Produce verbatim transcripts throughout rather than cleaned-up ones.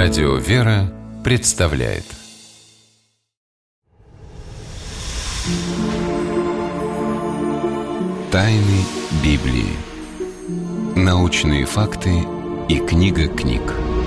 Радио «Вера» представляет Тайны Библии. Научные факты и книга книг.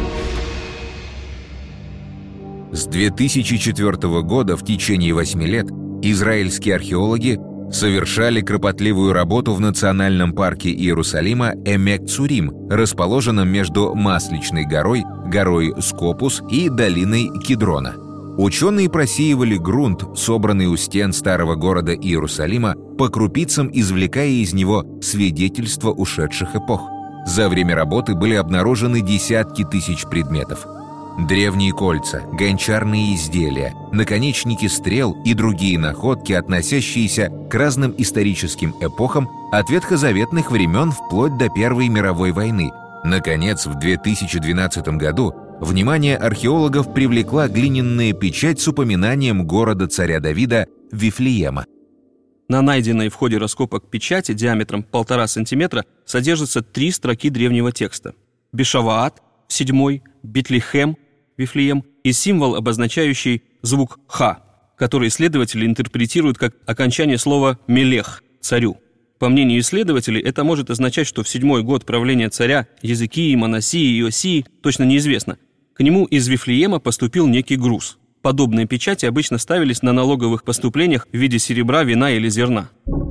С две тысячи четвёртого года в течение восьми лет израильские археологи совершали кропотливую работу в национальном парке Иерусалима Эмек-Цурим, расположенном между Масличной горой, горой Скопус и долиной Кидрона. Ученые просеивали грунт, собранный у стен старого города Иерусалима, по крупицам извлекая из него свидетельства ушедших эпох. За время работы были обнаружены десятки тысяч предметов. Древние кольца, гончарные изделия, наконечники стрел и другие находки, относящиеся к разным историческим эпохам от ветхозаветных времен вплоть до Первой мировой войны. Наконец, в две тысячи двенадцатом году внимание археологов привлекла глиняная печать с упоминанием города царя Давида Вифлеема. На найденной в ходе раскопок печати диаметром полтора сантиметра содержатся три строки древнего текста: Бешаваат, седьмой, Бетлехем, Вифлеем, и символ, обозначающий звук «ха», который исследователи интерпретируют как окончание слова «мелех» – «царю». По мнению исследователей, это может означать, что в седьмой год правления царя Езекии, Манасии и Осии, точно неизвестно, к нему из Вифлеема поступил некий груз. Подобные печати обычно ставились на налоговых поступлениях в виде серебра, вина или зерна.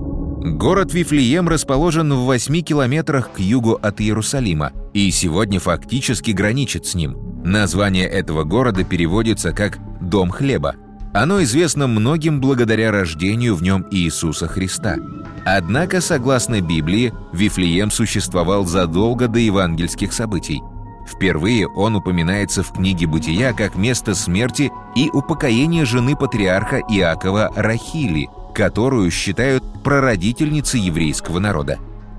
Город Вифлеем расположен в восьми километрах к югу от Иерусалима и сегодня фактически граничит с ним. Название этого города переводится как «Дом хлеба». Оно известно многим благодаря рождению в нем Иисуса Христа. Однако, согласно Библии, Вифлеем существовал задолго до евангельских событий. Впервые он упоминается в книге «Бытия» как место смерти и упокоения жены патриарха Иакова Рахили, которую считают прародительницей еврейского народа.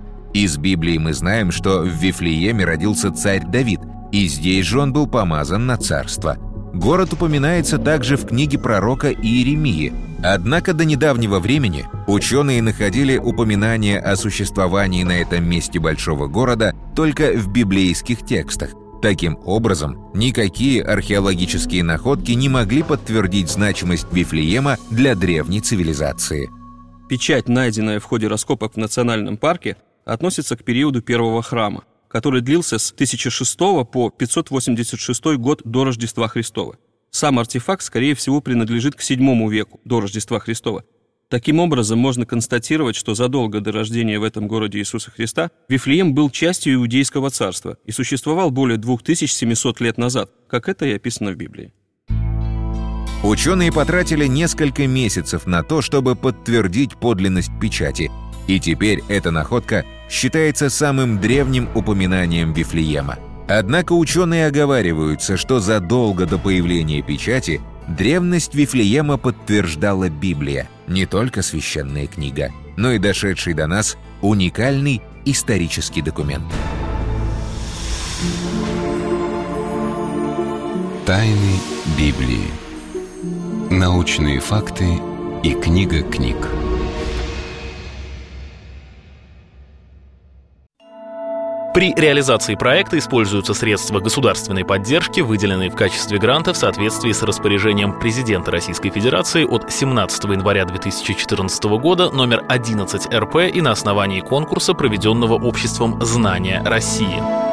Из Библии мы знаем, что в Вифлееме родился царь Давид, и здесь же он был помазан на царство. Город упоминается также в книге пророка Иеремии. Однако до недавнего времени ученые находили упоминания о существовании на этом месте большого города только в библейских текстах. Таким образом, никакие археологические находки не могли подтвердить значимость Вифлеема для древней цивилизации. Печать, найденная в ходе раскопок в национальном парке, относится к периоду первого храма, который длился с тысяча шестого по пятьсот восемьдесят шестой год до Рождества Христова. Сам артефакт, скорее всего, принадлежит к седьмому веку до Рождества Христова. Таким образом, можно констатировать, что задолго до рождения в этом городе Иисуса Христа Вифлеем был частью Иудейского царства и существовал более две тысячи семьсот лет назад, как это и описано в Библии. Ученые потратили несколько месяцев на то, чтобы подтвердить подлинность печати, и теперь эта находка считается самым древним упоминанием Вифлеема. Однако ученые оговариваются, что задолго до появления печати древность Вифлеема подтверждала Библия, не только священная книга, но и дошедший до нас уникальный исторический документ. Тайны Библии. Научные факты и книга книг. При реализации проекта используются средства государственной поддержки, выделенные в качестве гранта в соответствии с распоряжением президента Российской Федерации от семнадцатого января две тысячи четырнадцатого года номер одиннадцать эр пэ и на основании конкурса, проведенного обществом «Знания России».